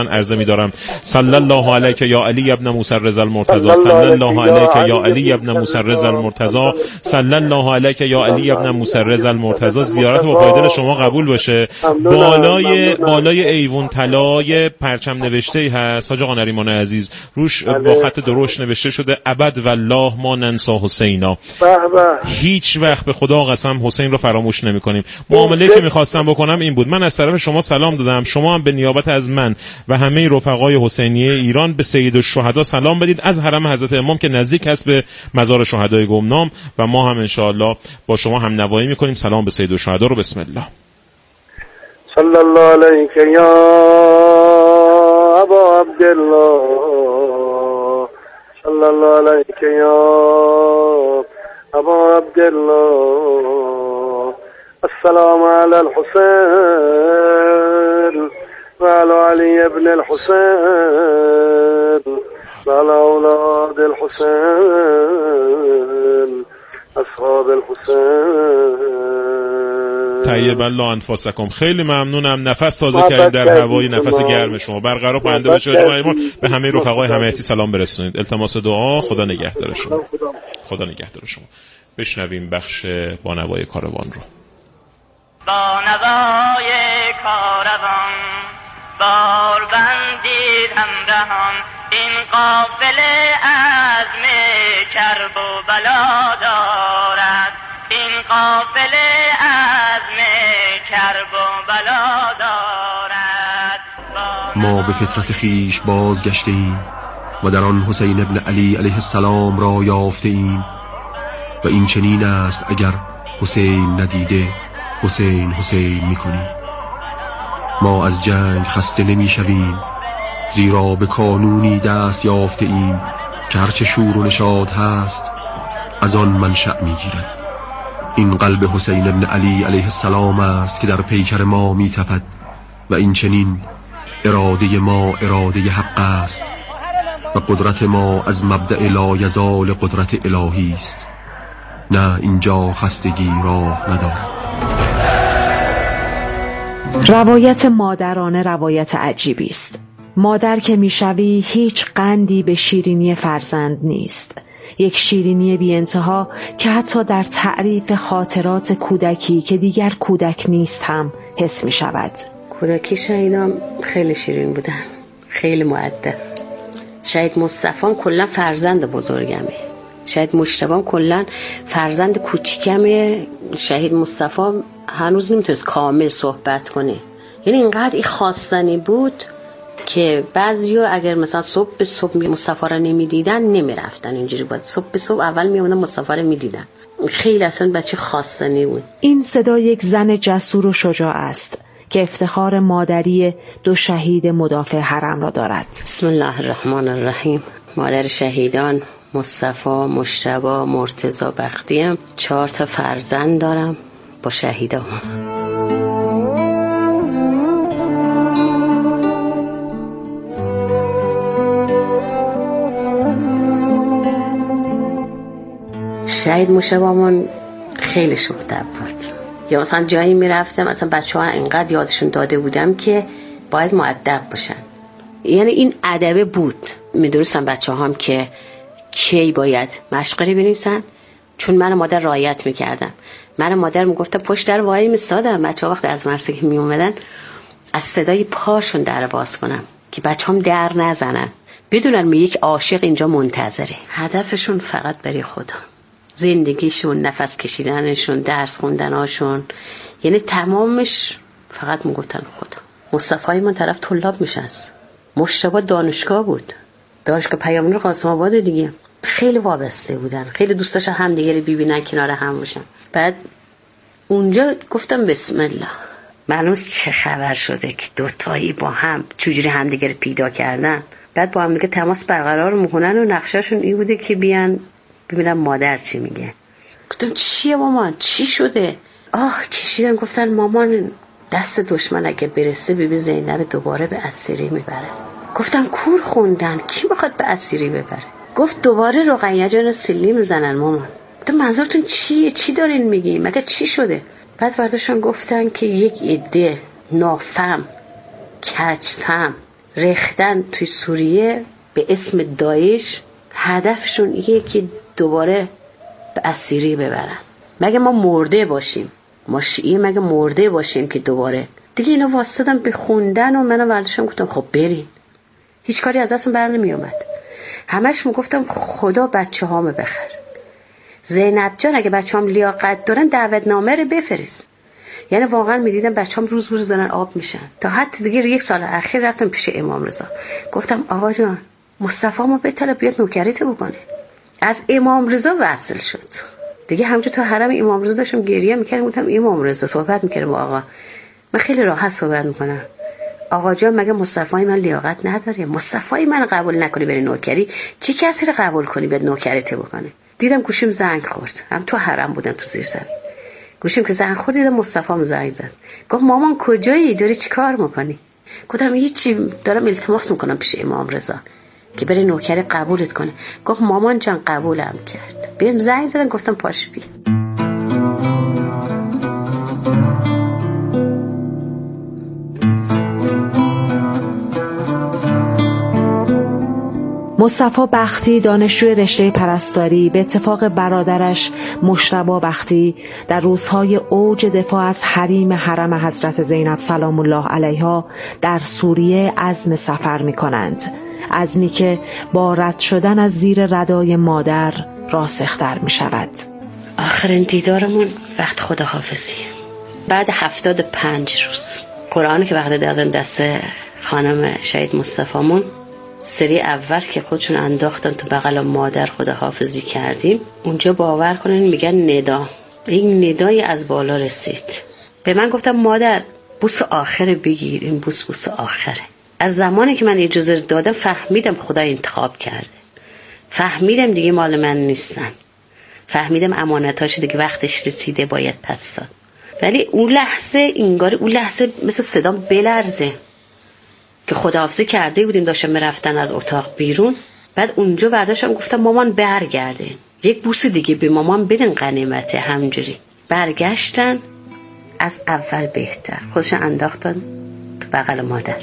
خدمتتون عرضه می‌دارم صلی الله علیک یا علی ابن موسی رضا المرتضی، صلی الله علیک یا علی ابن موسی رضا المرتضی، صلی الله علیک یا علی ابن موسی رضا المرتضی. زیارت با پایدل شما قبول بشه. بالای ایوون طلای پرچم نوشته‌ای هست حاج آقا نریمان عزیز، روش با خط درشت نوشته شده ابد والله ما ننسا حسینا. هیچ وقت به خدا قسم حسین رو فراموش نمی‌کنیم. معامله‌ای که می‌خواستم بکنم این بود، من از طرف شما سلام دادم، شما هم به نیابت از من و همه رفقای حسینیه ایران به سید الشهدا سلام بدید از حرم حضرت امام که نزدیک هست به مزار شهدای گمنام و ما هم انشاءالله با شما هم نوایی می‌کنیم. سلام به سید الشهدا رو. بسم الله. صلی الله علیک یا ابا عبدالله، صلی الله علیک یا ابا عبدالله، السلام علی الحسین و علی علی ابن الحسین و علی اولاد الحسین اصحاب الحسین. طیب الله انفاسکم. خیلی ممنونم. نفس تازه کردید در هوای نفس گرم شما. برقرار پاینده باشه. به همه رفقای حمایتی سلام برسونید. التماس دعا. خدا نگهدار شما. خدا نگهدار شما. بشنویم بخش با نوای کاروان رو. با نوای کاروان بار بندید همراهان، این قافله عزم کرب و بلا دارد، این قافله عزم کرب و بلا دارد. ما به فطرت خیش بازگشته ایم و در آن حسین ابن علی علیه السلام را یافته ایم و این چنین است اگر حسین ندیده حسین حسین میکنیم. ما از جنگ خسته نمیشویم زیرا به قانونی دست یافته ایم که هرچه شور و نشاط هست از آن منشأ میگیرد. این قلب حسین ابن علی علیه السلام است که در پیکر ما میتپد و این چنین اراده ما اراده حق است و قدرت ما از مبدأ لا یزال قدرت الهی است. نه اینجا خستگی راه ندارد. روایت مادرانه روایت عجیبی است. مادر که میشوی هیچ قندی به شیرینی فرزند نیست. یک شیرینی بی انتها که حتی در تعریف خاطرات کودکی که دیگر کودک نیست هم حس می شود. کودکی شهیدان خیلی شیرین بودن، خیلی مؤدب. شهید مصطفی کلا فرزند بزرگمه، شهید مجتبی کلا فرزند کوچیکمه. شهید مصطفی هنوز نمیتونست کامل صحبت کنه، یعنی اینقدر این خواستنی بود که بعضیا اگر مثلا صبح به صبح مصطفی رو نمیدیدن نمیرفتن، اینجوری بود صبح به صبح اول میومدن مصطفی رو میدیدن. خیلی اصلا بچه خواستنی بود. این صدا یک زن جسور و شجاع است که افتخار مادری دو شهید مدافع حرم را دارد. بسم الله الرحمن الرحیم. مادر شهیدان مصطفی، مجتبی، مرتضی، بختیم. 4 تا فرزند دارم با شهیدان. شهید مشتبه‌مون خیلی شوخ‌طبع بود. یا مثلا جایی میرفتم مثلا بچه‌ها اینقدر یادشون داده بودم که باید مؤدب باشن، یعنی این ادبه بود. میدونستم بچه‌ها هم که کی باید مشقری بنویسن، چون من مادر رعایت میکردم. من مادر میگفتم پشت در وای میسادم بچه‌ها وقتی از مدرسه که میومدن از صدای پاشون در باز کنم که بچه‌هام در نزنن، بدونن یک عاشق اینجا منتظره. هدفشون فقط برای خدا، زندگیشون، نفس کشیدنشون، درس خوندناشون، یعنی تمامش فقط میگفتن خدا. مصطفی من طرف طلاب میشست، مجتبی دانشگاه بود، دانشگاه پیام‌نور قاسم آباد دیگه. خیلی وابسته بودن، خیلی دوست داشتن هم دیگه رو ببینن، کنار هم باشن. بعد اونجا گفتم بسم الله، معلوم چه خبر شده که دوتایی با هم چجوری هم دیگه رو پیدا کردن. بعد با هم دیگه تماس برقرار میکنن و نقشه‌شون این بوده که بیان ببینم مادر چی میگه. گفتم چیه مامان، چی شده؟ کشیدن گفتن مامان دست دشمن اگه برسه بیبی زینب دوباره به اسیری میبره. گفتم کور خوندن، کی میخواد به اسیری ببره؟ گفت دوباره رقیه جان سلی میزنن مامان. گفتم منظورتون چیه، چی دارین میگین، مگه چی شده؟ بعد برداشتن گفتن که یک عده نافهم، کجفهم، ریختن توی سوریه به اسم داعش، هدفشون اینه که دوباره به اسیری ببرن. مگه ما مرده باشیم، ما شیعه مگه مرده باشیم که دوباره دیگه اینا واسطن به خوندن و منو برداشتم گفتم خب برین. هیچ کاری از دستم بر نمی اومد. همش میگفتم خدا بچه هامو بخر. زینب جان اگه بچه هم لیاقت دارن دعوتنامه رو بفرست. یعنی واقعا میدیدم بچه هم روز روز دارن آب میشن. تا حتی دیگه 1 سال اخیر رفتم پیش امام رضا، گفتم آقا جان مصطفی ما بهتره بیاد نوکریت بکنه. از امام رضا وصل شد دیگه. همونجا تو حرم امام رضا داشتم گریه میکردم، گفتم امام رضا صحبت میکردم با آقا، من خیلی راحت صحبت میکنم، آقا جان مگه مصطفی من لیاقت نداره؟ مصطفی من قبول نکنی بری نوکری، چه کسی رو قبول کنی بیاد نوکریت بکنه؟ دیدم گوشیم زنگ خورد، هم تو حرم بودم تو زیر زمین، گوشیم که زنگ خورد دیدم مصطفی زنگ زد، گفت مامان کجایی، داری چی کار میکنی؟ گفتم هیچی، دارم التماس میکنم پیش امام رضا که بری نوکری قبولت کنه. گفت مامان جان قبولم کرد. بهم زنگ زدن، گفتم پاش بیا. مصطفی بختی دانشجوی رشته پرستاری به اتفاق برادرش مجتبی بختی در روزهای اوج دفاع از حریم حرم حضرت زینب سلام الله علیها در سوریه عزم سفر می کنند. عزمی که با رد شدن از زیر ردای مادر راسختر می شود. آخرین دیدارمون وقت خداحافظی بعد 75 روز. قرآنی که وقت دادن دست خانم شهید مصطفیمون، سری اول که خودشون انداختن تو بغل مادر خداحافظی کردیم، اونجا باور کنین میگن ندا، این ندای از بالا رسید به من. گفتم مادر بوس آخر بگیر، این بوس آخره. از زمانی که من اجازه دادم فهمیدم خدا انتخاب کرده، فهمیدم دیگه مال من نیستن، فهمیدم امانتاش دیگه وقتش رسیده باید پس داد. ولی اون لحظه مثل صدام بلرزه که خداحافظی کرده بودیم، داشتم میرفتن از اتاق بیرون. بعد اونجا برداشتم گفتم مامان برگردین، یک بوس دیگه به مامان بدین غنیمته. همونجوری برگشتن، از اول بهتر خودشون انداختن تو بغل مادر.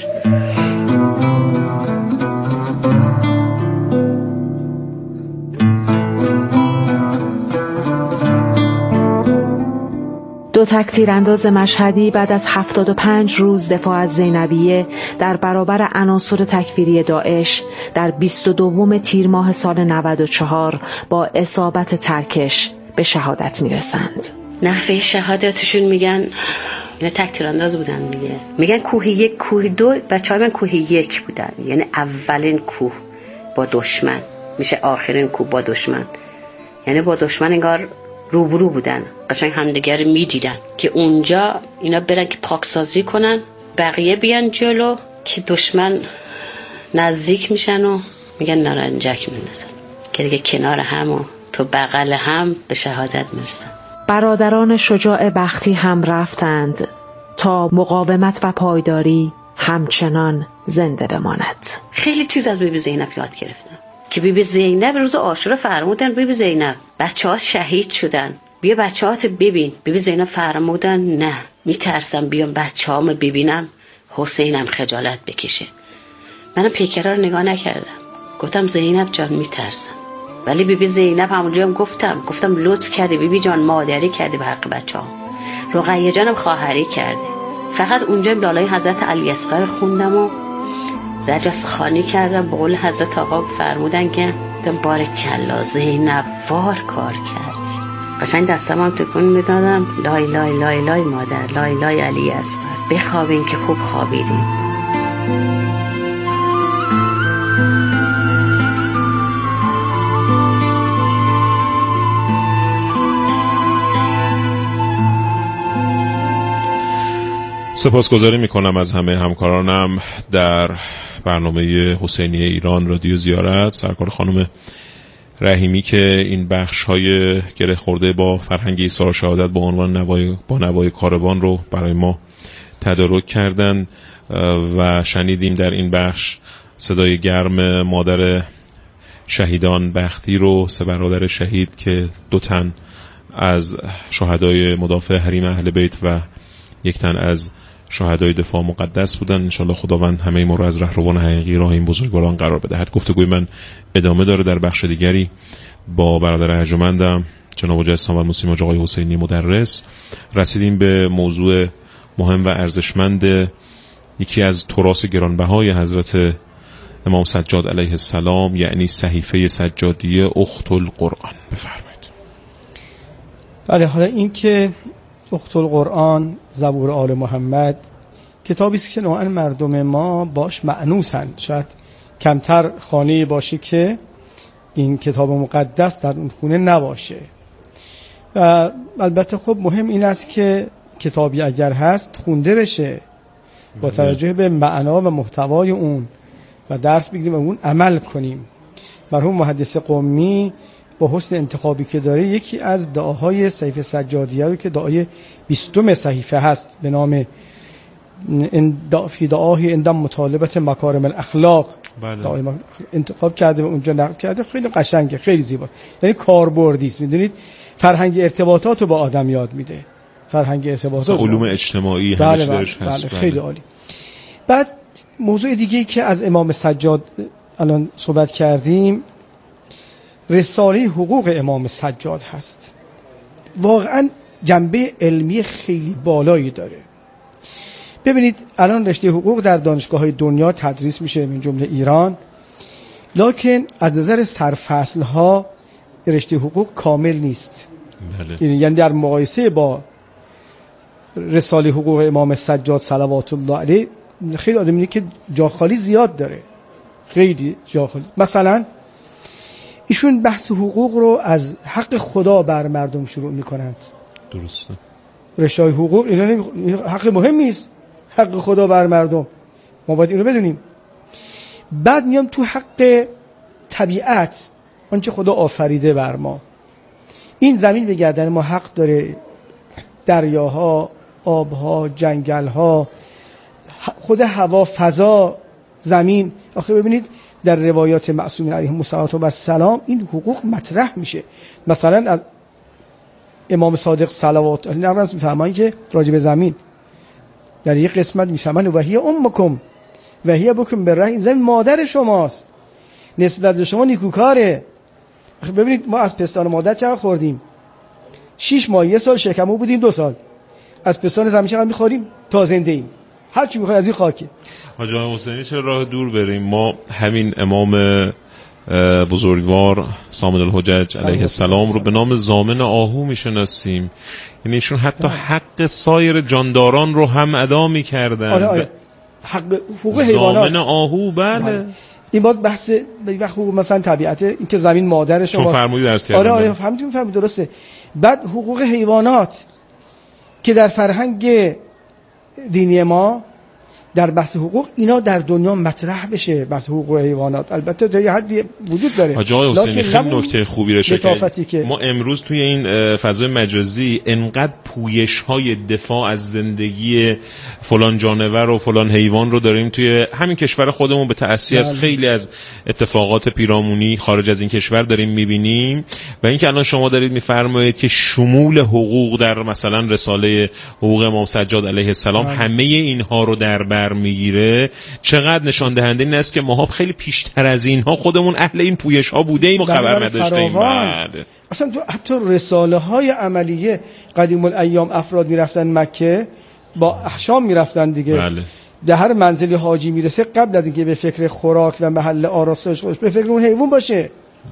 دو تک تیرانداز مشهدی بعد از 75 روز دفاع از زینبیه در برابر عناصر تکفیری داعش در 22 تیر ماه سال 94 با اصابت ترکش به شهادت میرسند. نحوه شهادتشون میگن اینا تک تیرانداز بودن دیگه، میگن کوه 1 کوه 2، بچه‌های من کوه 1 بودن، یعنی اولین کوه با دشمن میشه آخرین کوه با دشمن، یعنی با دشمن انگار روبرو بودن، قشنگ همدیگر رو میدیدن که اونجا اینا برن که پاکسازی کنن، بقیه بیان جلو که دشمن نزدیک میشن و میگن نارنجک میندازن که دیگه کنار هم و تو بغل هم به شهادت میرسن. برادران شجاع بختی هم رفتند تا مقاومت و پایداری همچنان زنده بماند. خیلی چیز از بیبی زینب یاد گرفتم که بیبی زینب روز عاشورا فرمودن بیبی زینب بچه‌ها شهید شدن، بیا بچه‌هات ببین. بیبی زینب فرمودن نه، میترسم بیام بچه‌هامو ببینم حسینم خجالت بکشه. منم پیکرا رو نگاه نکردم، گفتم زینب جان میترسم. ولی بیبی زینب همونجا هم گفتم لطف کردی بیبی جان، مادری کردی به حق بچه‌ها. رقیه جانم خواهری کرده. فقط اونجا لالای حضرت علی اصغر خوندم و رجس خانی کردم. به قول حضرت آقا فرمودن که بارکالله زینب وار کار کردی. قشنگ دستم هم تکون میدادم، لای لای لای لای مادر، لای لای علی اصغر، بخوابین که خوب خوابیدین. سپاسگزاری میکنم از همه همکارانم در برنامه حسینیه ایران رادیو زیارت، سرکار خانم رحیمی که این بخش‌های گره خورده با فرهنگ ایثار شهادت با عنوان نوای کاروان رو برای ما تدارک کردن و شنیدیم در این بخش صدای گرم مادر شهیدان بختی رو، 3 برادر شهید که 2 تن از شهدای مدافع حریم اهل بیت و 1 تن از شهدای دفاع مقدس بودن. انشالله خداوند همه ما رو از رهروان حقیقی راه این بزرگواران قرار بدهد. گفتگوی من ادامه داره در بخش دیگری با برادر ارجمندم جناب حاج سامعل موسیم حاج آقای حسینی مدرس. رسیدیم به موضوع مهم و ارزشمند یکی از تراث گرانبهای حضرت امام سجاد علیه السلام، یعنی صحیفه سجادیه اخت القرآن. بفرمایید. بله، حالا این که اخت القرآن، زبور آل محمد، کتابی است که نوعا مردم ما باش مأنوسند. شاید کمتر خانه‌ای باشه که این کتاب مقدس در اون خونه نباشه. و البته خب مهم این است که کتابی اگر هست خونده بشه با توجه به معنا و محتوای اون و درس بگیریم و اون عمل کنیم. مرحوم محدث قمی با حسن انتخابی که داره یکی از دعاهای صحیفه سجادیه رو که دعای 20 صحیفه هست به نام فی دعاهی اندم مطالبت مکارم الاخلاق، بله. انتخاب کرده و اونجا نقل کرده. خیلی قشنگه، خیلی زیباست، یعنی کاربردی است. میدونید فرهنگ ارتباطات رو با آدم یاد میده، فرهنگ ارتباطات، علوم اجتماعی همش درش هست. بله. خیلی عالی. بعد موضوع دیگه‌ای که از امام سجاد الان صحبت کردیم، رساله حقوق امام سجاد هست. واقعا جنبه علمی خیلی بالایی داره. ببینید الان رشته حقوق در دانشگاه‌های دنیا تدریس میشه، من جمله ایران، لکن از نظر سرفصل‌ها رشته حقوق کامل نیست. بله. یعنی در مقایسه با رساله حقوق امام سجاد صلوات الله علیه خیلی آدم اینه که جا خالی زیاد داره، خیلی جا خالی. مثلا ایشون بحث حقوق رو از حق خدا بر مردم شروع میکنند. درسته. رشته حقوق اینا حق مهمی است، حق خدا بر مردم، ما باید اینو بدونیم. بعد میام تو حق طبیعت، آنچه خدا آفریده بر ما. این زمین به گردن ما حق داره، دریاها، آبها، جنگلها، خود هوا، فضا، زمین. آخه ببینید در روایات معصومین علیهم السلام این حقوق مطرح میشه. مثلا از امام صادق صلوات الله علیه میفرمایند که راجع به زمین در یک قسمت میفرمایند و هی امکم و هی بکم بره، این زمین مادر شماست، نسبت به شما نیکوکاره. ببینید ما از پستان مادر چقدر خوردیم، 6 ماه 1 سال شکمو بودیم، 2 سال از پستان زمین چقدر میخوریم تا زنده ایم. هر چی میخوایم از این خاکه. حاج آقا حسینی چرا راه دور بریم؟ ما همین امام بزرگوار صامد الحجج علیه السلام رو به نام ضامن آهو میشناسیم. یعنی ایشون حتی حق سایر جانداران رو هم ادا میکردن. آره. حق حقوق حیوانات، ضامن آهو. بله. این باز بحث حقوق مثلا طبیعت، این که زمین مادر شما، چون فرمودید درس کردن. آره فهمیدیم درسته. بعد حقوق حیوانات که در فرهنگ دینی ما در بحث حقوق اینا در دنیا مطرح بشه، بحث حقوق حیوانات البته تا یه حدی وجود داره. حاج آقای حسینی خیلی نکته خوبی رو شکل که ما امروز توی این فضای مجازی انقدر پویش‌های دفاع از زندگی فلان جانور و فلان حیوان رو داریم توی همین کشور خودمون به تأثیر از خیلی از اتفاقات پیرامونی خارج از این کشور داریم می‌بینیم. و اینکه الان شما دارید می‌فرمایید که شمول حقوق در مثلا رساله حقوق امام سجاد علیه السلام همه اینها رو در بر میگیره، چقدر نشان دهنده این است که ما خیلی پیشتر از اینها خودمون اهل این پویش ها بوده ایم و خبر نداشتیم. اصلا حتی رساله های عملیه قدیم الایام افراد میرفتن مکه با احشام میرفتن دیگه. بله. به هر منزلی حاجی میرسه قبل از اینکه به فکر خوراک و محل آرایش خودش به فکر اون حیوان باشه.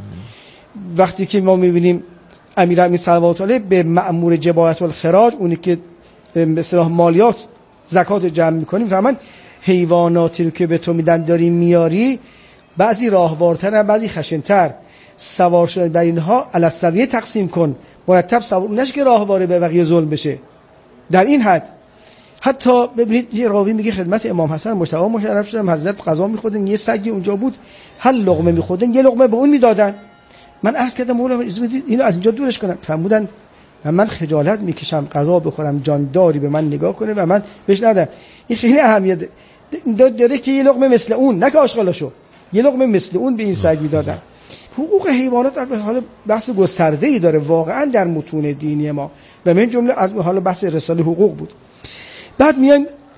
وقتی که ما میبینیم امیرالمومنین صلوات الله به مأمور جبایت الخراج، اونی که به اصطلاح مالیات زکات جمع میکنیم، فهمن حیواناتی رو که به تو میدن داری میاری، بعضی راهوارتر بعضی خشنتر، سوار شدن بر اینها الاسویه تقسیم کن، مرتب سوار نشه که راهواره به بقیه ظلم بشه. در این حد حتی ببینید یه راوی میگه خدمت امام حسن مجتبی مشرف شدم، حضرت غذا میخوردن، یه سگی اونجا بود، هر لقمه میخوردن یه لقمه به اون میدادن. من عرض کردم مولانا اینو از اینجا دورش کنن. فرمودن من خجالت میکشم غذا بخورم جانداری به من نگاه کنه و من بهش ندم. این خیلی اهمیت داره که یه لقمه مثل اون، نه که آشغالاشو، یه لقمه مثل اون به این سگ میدادن. حقوق حیوانات در حال بحث گسترده‌ای داره واقعا در متون دینی ما و من جمله از حال بحث رساله حقوق بود. بعد میان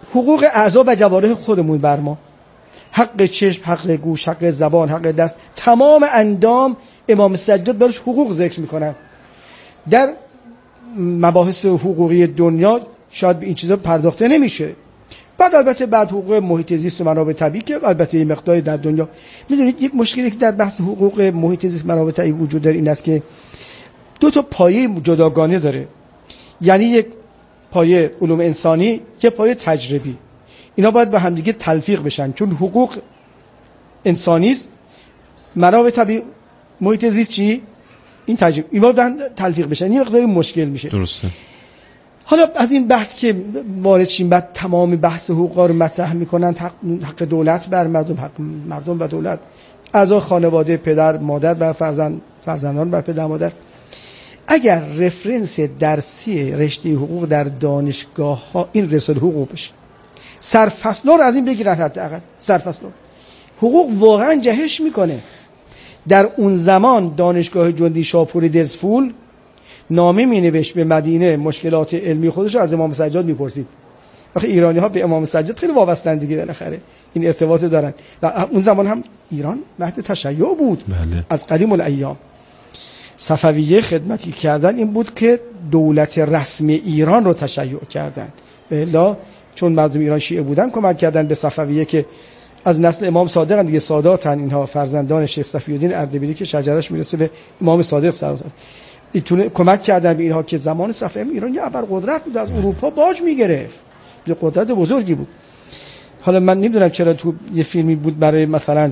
حقوق اعضا و جوارح خودمون بر ما، حق چشم، حق گوش، حق زبان، حق دست، تمام اندام امام سجاد برش حقوق ذکر میکنن. در مباحث حقوقی دنیا شاید به این چیزا پرداخته نمیشه. بعد البته بعد حقوق محیط زیست و منابع طبیعی که البته این مقداری در دنیا. میدونید یک مشکلی که در بحث حقوق محیط زیست منابع طبیعی وجود داره این است که دو تا پایه جداگانه داره. یعنی یک پایه علوم انسانی، یک پایه تجربی. اینا باید به همدیگه تلفیق بشن، چون حقوق انسانی است، منابع طبیعی، محیط زیست چی؟ این تجربه. اینا باید تلفیق بشن. این مقداری مشکل میشه. درسته. حالا از این بحث که وارد شیم، بعد تمام بحث حقوق رو مطرح میکنن، حق دولت بر مردم، حق مردم و دولت، اعضای خانواده، پدر مادر بر فرزندان بر پدر مادر. اگر رفرنس درسی رشته حقوق در دانشگاه ها این رساله حقوق بشه، سرفصل رو از این بگیرن، حداقل سرفصل حقوق واقعا جهش میکنه. در اون زمان دانشگاه جندی شاپور دزفول نامه می نوشت به مدینه، مشکلات علمی خودش رو از امام سجاد میپرسید. آخه ایرانی ها به امام سجاد خیلی وابستن دیگه، بالاخره این ارتباط دارن. و اون زمان هم ایران مهد تشیع بود. بله. از قدیم الایام صفویه خدمتی کردن این بود که دولت رسمی ایران رو تشیع کردن. بلا چون مردم ایران شیعه بودن کمک کردن به صفویه که از نسل امام صادق دیگه، ساداتن اینها، فرزندان شیخ صفی‌الدین اردبیلی که شجرش میرسه به امام صادق سادات. ایتونه کمک کردن به اینها که زمان صفوی ایران یه ابرقدرت بود، از اروپا باج میگرفت، یه قدرت بزرگی بود. حالا من نمیدونم چرا تو یه فیلمی بود برای مثلا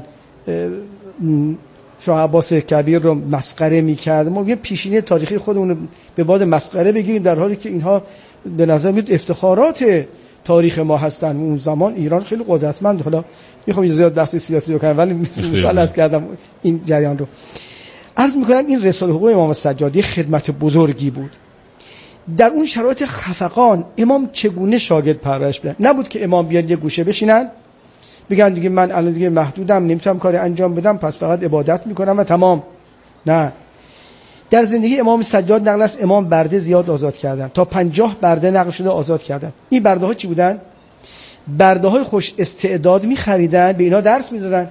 شاه عباس کبیر رو مسخره میکرد، ما یه پیشینه تاریخی خودمون رو به باد مسخره بگیریم، در حالی که اینها به نظر میاد افتخارات تاریخ ما هستن. اون زمان ایران خیلی قدرتمند. حالا میخوام زیاد بحث سیاسی بکنم ولی مثال از کردم این جریان رو عرض میکنم. این رساله حقوق امام سجادی خدمت بزرگی بود. در اون شرایط خفقان امام چگونه شاگرد پرورش بدن؟ نبود که امام بیاد یه گوشه بشینن بگن دیگه من الان دیگه محدودم، نمیتونم کاری انجام بدم، پس فقط عبادت میکنم و تمام. نه، در زندگی امام سجاد نقل است امام برده زیاد آزاد کردن، تا 50 برده نقل شده آزاد کردن. این برده ها چی بودن؟ برده های خوش استعداد میخریدن، به اینا درس میدادن.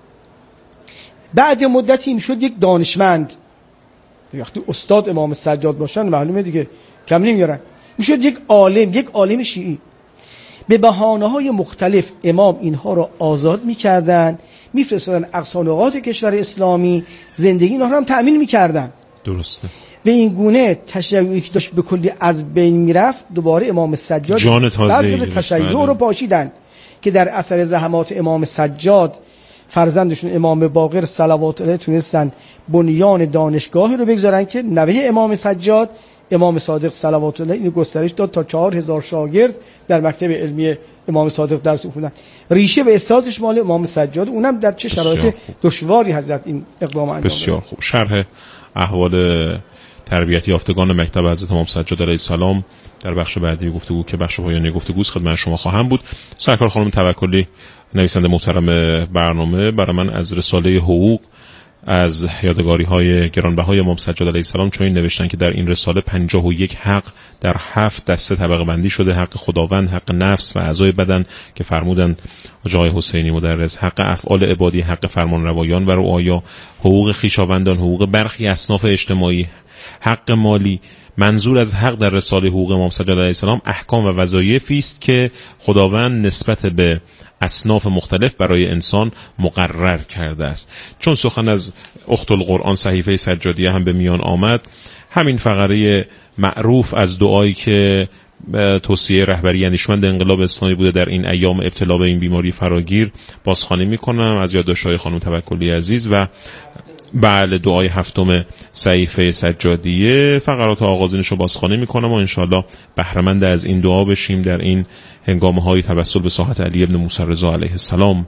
بعد مدتی میشد یک دانشمند. وقتی استاد امام سجاد باشن معلومه دیگه کم نمیارن. میشد یک عالم شیعی. به بهانه‌های مختلف امام اینها رو آزاد میکردن، میفرستادن اقصا نقاط کشور اسلامی، زندگی اینها رو هم تأمین میکردن. درسته. به این گونه تشیعی که داشت به کلی از بین میرفت، دوباره امام سجاد جان تازه‌ای تشیع رو پاشیدن که در اثر زحمات امام سجاد فرزندشون امام باقر صلوات الله تونستن بنیان دانشگاهی رو بگذارن که نوه امام سجاد امام صادق صلوات الله اینو گسترش داد تا 4000 شاگرد در مکتب علمی امام صادق درس می‌خوندن. ریشه و اساسش مال امام سجاد، اونم در چه شرایط دشواری حضرت این اقدام انجام داد. بسیار خوب. شرح احوال تربیت یافتگان مکتب حضرت امام سجاد علیه السلام در بخش بعدی گفتگو که بخش پایانی گفتگوست خدمت شما خواهم بود. سرکار خانم توکلی نویسنده محترم برنامه برای من از رساله حقوق از یادگاری‌های گرانبهای امام سجاد علیه السلام چنین نوشتن که در این رساله 51 حق در 7 دسته طبقه بندی شده: حق خداوند، حق نفس و اعضای بدن که فرمودن جای حسینی مدرس، حق افعال عبادی، حق فرمانروایان و رعایا، حقوق خویشاوندان، حقوق برخی اصناف اجتماعی، حق مالی. منظور از حق در رساله حقوق امام سجاد علیه السلام احکام و وظایفی است که خداوند نسبت به اصناف مختلف برای انسان مقرر کرده است. چون سخن از اخت القرآن صحیفه سجادیه هم به میان آمد، همین فقره معروف از دعایی که توصیه رهبری اندیشمند انقلاب اسلامی بوده در این ایام ابتلا به این بیماری فراگیر بازخوانی میکنم از یادداشت‌های خانم توکلی عزیز و بله دعای 7 صحیفه سجادیه. فقرات آغازینش رو بازخوانی میکنم و انشاءالله بهره‌مند از این دعا بشیم در این هنگامه‌های توسل به ساحت علی ابن موسی رضا علیه السلام.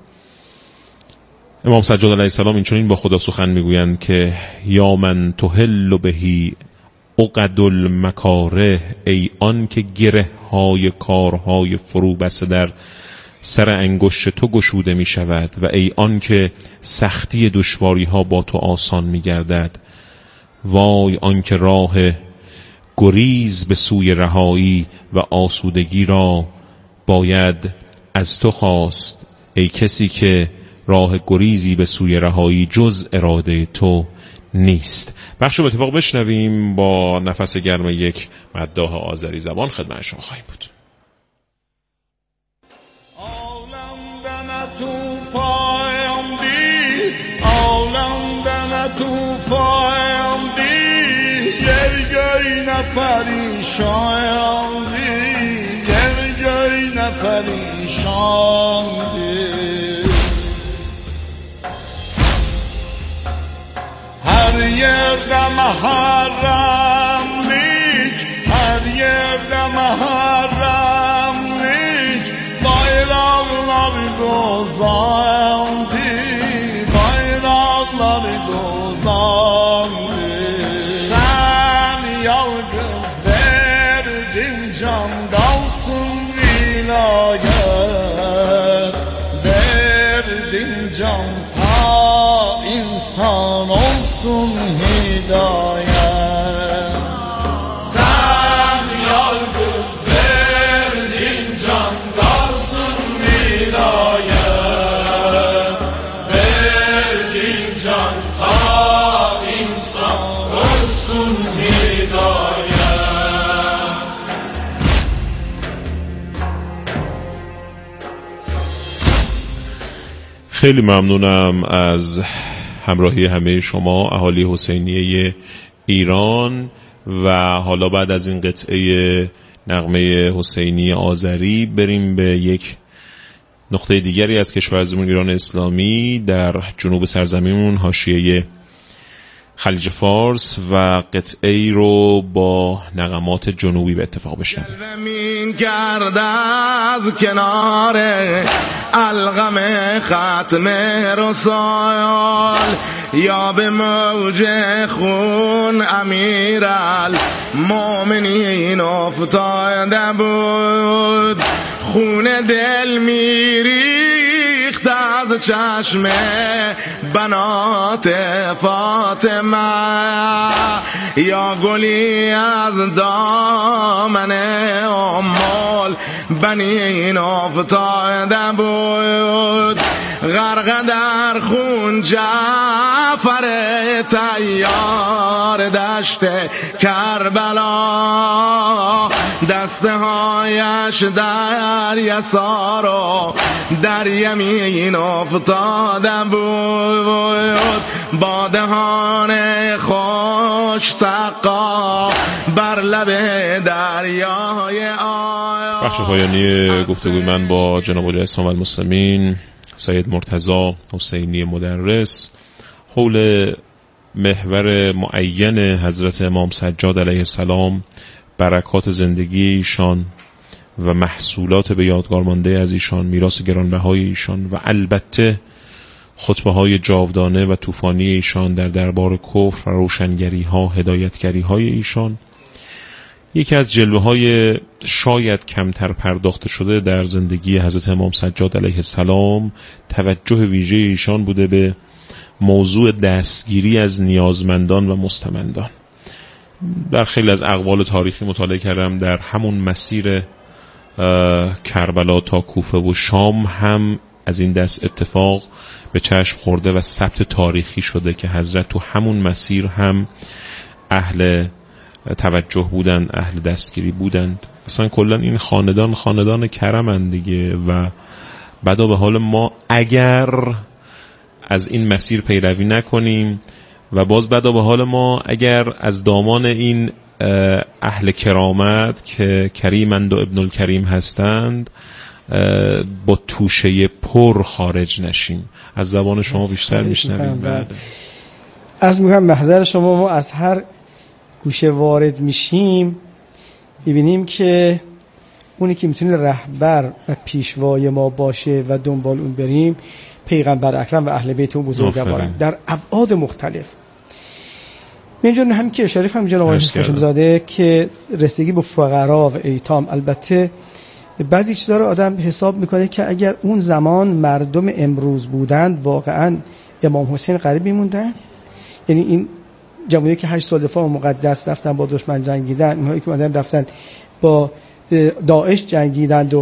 امام سجاد علیه السلام این چنین با خدا سخن میگویند که یا من تحل بهی عقد المکاره، ای آن که گره های کارهای فرو بسته در سر انگشت تو گشوده می شود و ای آن که سختی دشواری ها با تو آسان می گردد. وای آن که راه گریز به سوی رهایی و آسودگی را باید از تو خواست ای کسی که راه گریزی به سوی رهایی جز اراده تو نیست. بخشو به اتفاق بشنویم با نفس گرم یک مداح آذری زبان خدمت شما خواهیم بود. Her yerde maharemlik, her yerde maharemlik, bayraklar gozandı, bayraklar gozandı. Sen yalnız verdin can kalsın vilayet, verdin can ta insan olsun hidayet. Sen yalnız verdin can kalsın vilayet, verdin can ta insan olsun hidayet. خیلی ممنونم از همراهی همه شما اهالی حسینیه ایران. و حالا بعد از این قطعه نغمه حسینی آذری بریم به یک نقطه دیگری از کشورمون ایران اسلامی در جنوب سرزمینمون حاشیه خلیج فارس و قطعه ای رو با نغمات جنوبی به اتفاق بشنویم. زمین کرده از کنار القم ختم رسال، یا به موج خون امیر المؤمنین افتاده بود، خون دل میریخت از چشم بنات فاطمه، یا گلی از دامن ام البنین افتاده بود، غرق در خون جعفر طیار دشت کربلا، دسته هایش در یسار و در یمین افتاده بود، با دهان خوش سقا بر لب دریای آیا. بخش پایانی گفتگوی من با جناب حاجی اسلام المسلمین سید مرتضی حسینی مدرس حول محور معین حضرت امام سجاد علیه السلام، برکات زندگی ایشان و محصولات به یادگار مانده از ایشان، میراث گرانبهای ایشان و البته خطبه های جاودانه و طوفانی ایشان در دربار کفر و روشنگری ها، هدایتگری های ایشان، یکی از جلوه های شاید کمتر پرداخته شده در زندگی حضرت امام سجاد علیه السلام توجه ویژه ایشان بوده به موضوع دستگیری از نیازمندان و مستمندان. در خیلی از اقوال تاریخی مطالعه کردم در همون مسیر کربلا تا کوفه و شام هم از این دست اتفاق به چشم خورده و ثبت تاریخی شده که حضرت تو همون مسیر هم اهل توجه بودن، اهل دستگیری بودند. اصلا کلا این خاندان کرمن دیگه و بعدا به حال ما اگر از این مسیر پیروی نکنیم و باز بعدا به حال ما اگر از دامان این اهل کرامت که کریمند و ابن الکریم هستند با توشه پر خارج نشیم. از زبان شما بیشتر میشنویم. از میگم محضر شما ما از هر گوشه وارد میشیم ببینیم که اونی که میتونه رهبر و پیشوای ما باشه و دنبال اون بریم پیغمبر اکرم و اهل بیت اون بزرگوارن در ابعاد مختلف. اینجور هم که شریف هم جناب هاشم زاده که رسیدگی به فقرا و ایتام، البته بعضی چیزا رو آدم حساب میکنه که اگر اون زمان مردم امروز بودند واقعا امام حسین قریب میموندن. یعنی این جمهوری که 8 سال دفاع مقدس رفتن با دشمن جنگیدن، اونهایی که اومدن رفتن با داعش جنگیدند و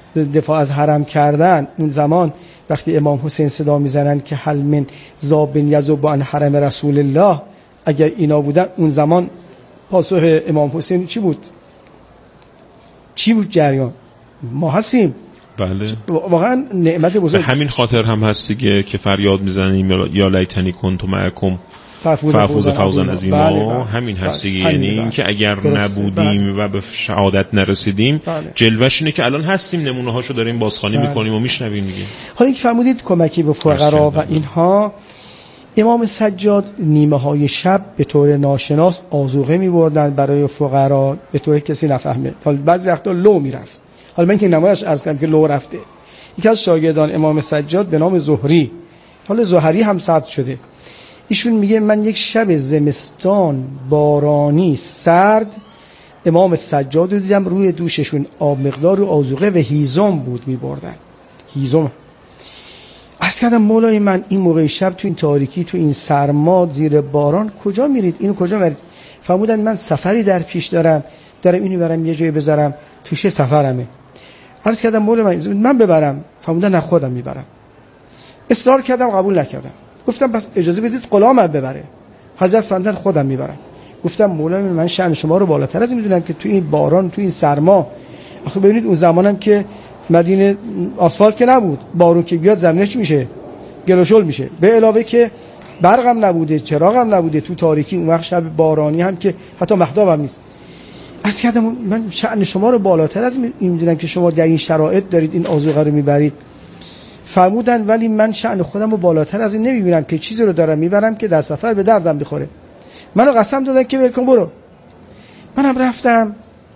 دفاع از حرم کردن، اون زمان وقتی امام حسین صدا میزنن که هل من ذابن یذب عن حرم رسول الله، اگر اینا بودن اون زمان پاسخ امام حسین چی بود؟ چی بود جریان؟ ما هستیم. بله واقعا نعمت بزرگ. به همین خاطر هم هست دیگه که فریاد میزنیم یا لیتنی کنت معکم فافوز فوزا عظیما. همین هست دیگه، یعنی این که اگر نبودیم و به شهادت نرسیدیم، جلوش اینه که الان هستیم، نمونه هاشو داریم بازخوانی میکنیم و میشنویم دیگه. حالا اینکه فرمودید کمکی به فقرا و اینها، امام سجاد نیمه های شب به طور ناشناس آذوقه می‌بردن برای فقرا به طور کسی نفهمه. حالا بعضی وقتا لو میرفت. حالا من که نمایش عرض کردم که لو رفته. یکی از شاگردان امام سجاد به نام زهری، حالا زهری هم ثبت شده، ایشون میگه من یک شب زمستان بارانی سرد امام سجاد رو دیدم، روی دوششون آب مقدار و آذوقه و هیزم بود می‌بردن. هیزم. عرض کردم مولای من این موقع شب تو این تاریکی، تو این سرما، زیر باران کجا میرید؟ اینو کجا میرید؟ فرمودن من سفری در پیش دارم اینو برم یه جایی بذارم، توشه سفرمه. عرض کردم مولای من ببرم؟ فرمودن نه خودم میبرم. اصرار کردم، قبول نکردم. گفتم پس اجازه بدید غلامم ببره. حضرت فرمودن خودم میبرم. گفتم مولای من شأن شما رو بالاتر از این میدونم که تو این باران، تو این سرما. آخه ببینید اون زمانم که مدینه آسفالت که نبود، بارون که بیاد زمینش میشه، گلوشل میشه، به علاوه که برقم نبوده، چراغم نبوده، تو تاریکی اون وقت شب بارانی هم که حتی مهتاب هم نیست. عرض کردم من شأن شما رو بالاتر از این میدونم که شما در این شرایط دارید این آذوقه رو میبرید. فرمودن ولی من شأن خودم رو بالاتر از این نمیبینم که چیزی رو دارم میبرم که در سفر به دردم بخوره. منو قسم دادن که ول کن برو. منم رفتم.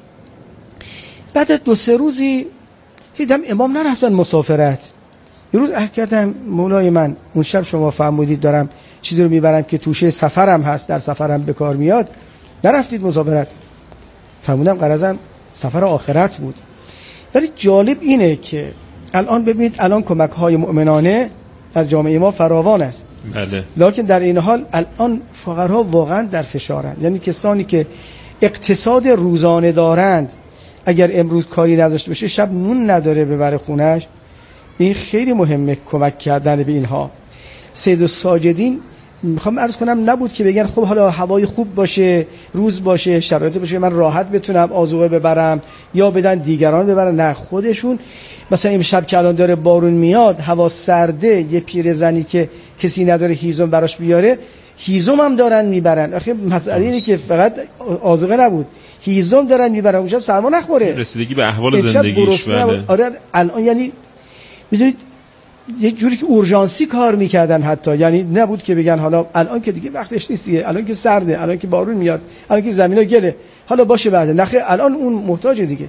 بعد 2-3 روزی دیدم امام نرفتن مسافرت. یه روز عرض کردم مولای من اون شب شما فرمودید دارم چیزی رو میبرم که توشه سفرم هست، در سفرم به کار میاد، نرفتید مسافرت. فرمودم غرضم سفر آخرت بود. ولی جالب اینه که الان ببینید الان کمک های مؤمنانه در جامعه ما فراوان است. بله. لکن در این حال الان فقرها واقعا در فشارن. یعنی کسانی که اقتصاد روزانه دارند اگر امروز کاری نداشته باشه، شب نون نداره ببره خونش، این خیلی مهمه کمک کردن به اینها. سید الساجدین میخوام عرض کنم نبود که بگن خب حالا هوای خوب باشه، روز باشه، شرایط باشه، من راحت بتونم آذوقه ببرم یا بدن دیگران ببرن. نه، خودشون مثلا امشب که الان داره بارون میاد، هوا سرده، یه پیرزنی که کسی نداره هیزم براش بیاره، هیزم هم دارن میبرن. آخه مسئله اینه که فقط آذوقه نبود، هیزم دارن میبرن اونجا سرما نخوره، رسیدگی به احوال زندگیش. بله. آره الان یعنی میدونید یک جوری که اورژانسی کار میکردن حتی، یعنی نبود که بگن حالا الان که دیگه وقتش نیستیه، الان که سرده، الان که بارون میاد، الان که زمینا گله، حالا باشه بعد. نخه الان اون محتاج دیگه.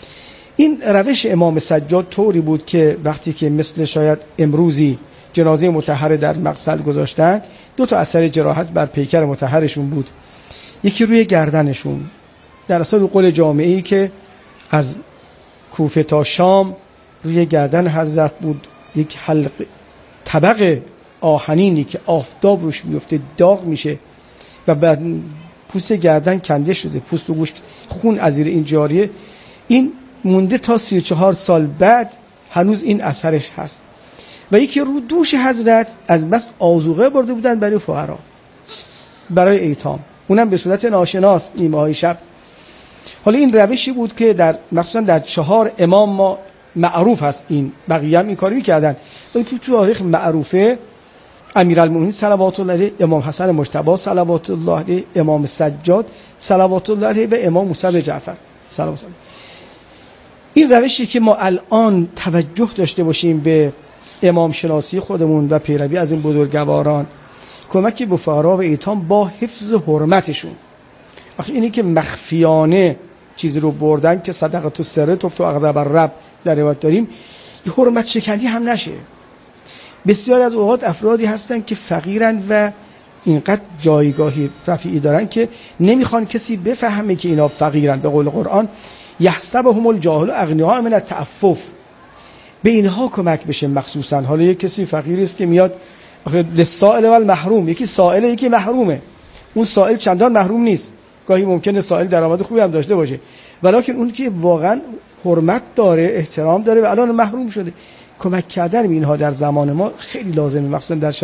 این روش امام سجاد طوری بود که وقتی که مثل شاید امروزی جنازه مطهر در مغسل گذاشتن، 2 تا اثر جراحت بر پیکر مطهرشون بود، یکی روی گردنشون. در اصل قول جامعه‌ای که از کوفه تا شام روی گردن حضرت بود یک حلقه طبق آهنینی که آفتاب روش میفته داغ میشه و بعد پوست گردن کنده شده، پوست و گوشت خون از زیر این جاریه. این مونده تا 34 سال بعد هنوز این اثرش هست. و یکی رو دوش حضرت از بس آذوقه برده بودن برای فقرا، برای ایتام، اونم به صورت ناشناس نیمه های شب. حالا این روشی بود که در مخصوصا در 4 امام ما معروف هست، این بقیه هم این کاری میکردن. تو تاریخ معروفه امیرالمومنین صلوات الله علیه، امام حسن مجتبی صلوات الله علیه، امام سجاد صلوات الله علیه و امام موسی جعفر صلوات الله. این روشی که ما الان توجه داشته باشیم به امام شناسی خودمون و پیروی از این بزرگواران، کمکی به فقرا و ایتام با حفظ حرمتشون. آخه اینی که مخفیانه چیزی رو بردن که صدقه تو سره تفت و اغضب الرب در روایت داریم، یه حرمت شکنی هم نشه. بسیار از اوقات افرادی هستن که فقیرن و اینقدر جایگاهی رفیعی دارن که نمیخوان کسی بفهمه که اینا فقیرن. به قول قرآن یحسبهم الجاهل اغنیاء من التعفف، به اینها کمک بشه. مخصوصا حالا یک کسی فقیری است که میاد، آخه للسائل و المحروم، یکی سائله یکی محرومه. اون سائل چندان محروم نیست، گاهی ممکنه سائل درآمد خوبی هم داشته باشه، ولکن اون که واقعا حرمت داره، احترام داره و الان محروم شده، کمک کردن به اینها در زمان ما خیلی لازمه، مخصوصا در